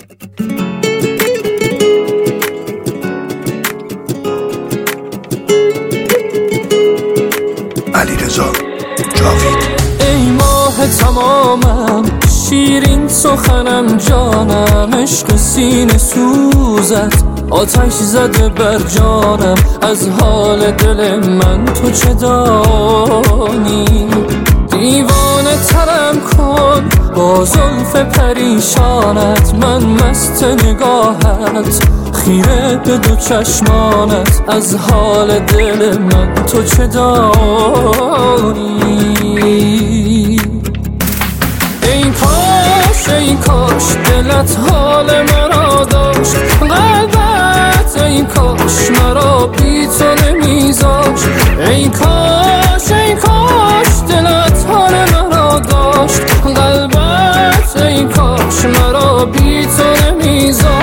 علیرضا جاوید. ای ماه تمامم، شیرین سخنم جانم، عشق سینه سوزت آتش زده بر جانم. از حال دل من تو چه دانی؟ دیوانه ترم کن با زلف پریشانت، من مست نگاهت خیره به دو چشمانت. از حال دل من تو چه دانی؟ ای کاش دلت حال مرا داشت، قلبت ای کاش مرا بی تو نمیذاشت. ای کاش دلت حال مرا داشت، قلبت ای کاش مرا بی تو نمیذاشت.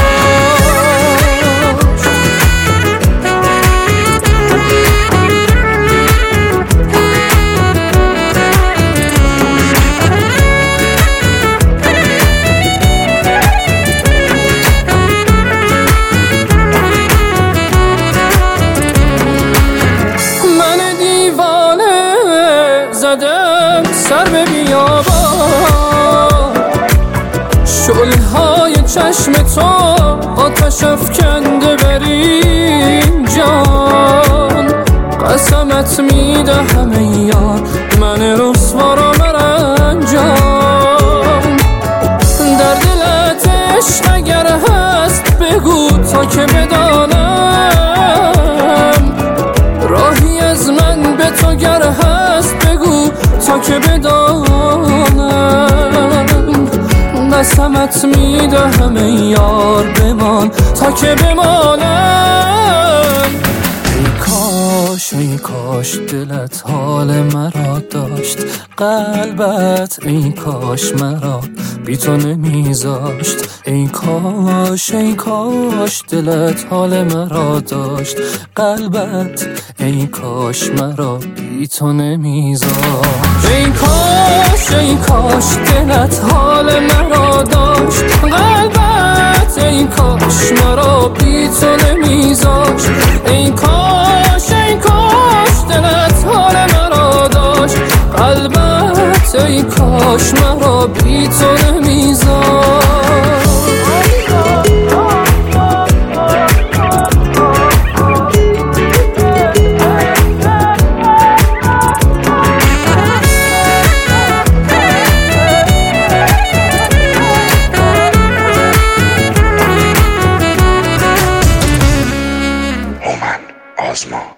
سر به بیابان، شعله‌های چشم تو آتش افکنده بر این جان. قسمت میدهم ای یار من رسوا را مرنجان. در دلت عشق اگر هست بگو تا که بدانم، راهی از من به تو گر هست بگو تا که بدانم. قسمت میدهم ای یار بمان تا که بمانم. ای کاش دلت حال مرا داشت، قلبت ای کاش مرا بی تو نمیذاشت. ای کاش دلت حال مرا داشت، قلبت ای کاش مرا بی تو نمیذاشت. ای کاش دلت حال مرا داشت، قلبت ای کاش مرا بی تو نمیذاشت. ای کاش دلت حال مرا داشت، قلبت ای کاش مرا بی تو نمیذاشت. آزما